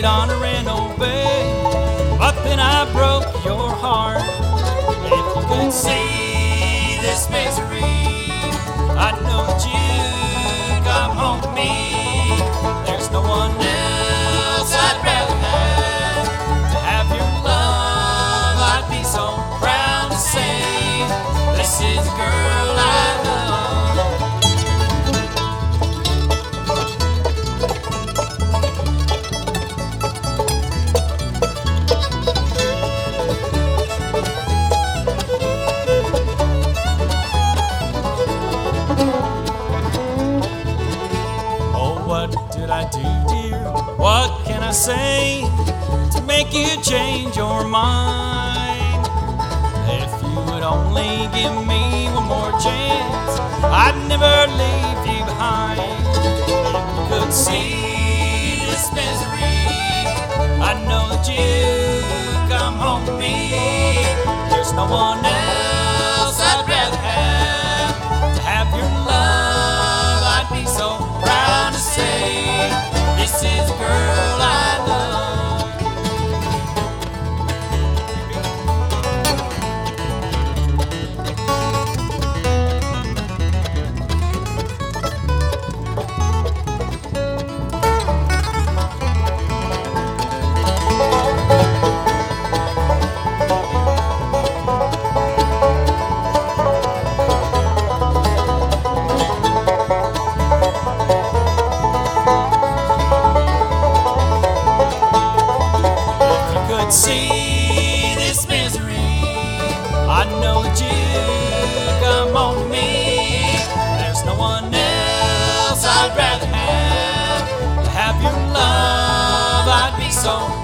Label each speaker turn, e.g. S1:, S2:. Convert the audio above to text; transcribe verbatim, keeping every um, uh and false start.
S1: honor and obey, but then I broke your heart. If you could see this misery, I know that you come home to me. There's no one else I'd rather have. To have your love, I'd be so proud to say, this is the girl I love. What did I do, dear? What can I say to make you change your mind? If you would only give me one more chance, I'd never leave you behind. If you could see this misery, I know that you come home to me. There's no one else I'd rather have. To have your love, I'd be so proud to say, this is the girl I love. See this misery, I know that you come home to me. There's no one else I'd rather have. To have your love, I'd be so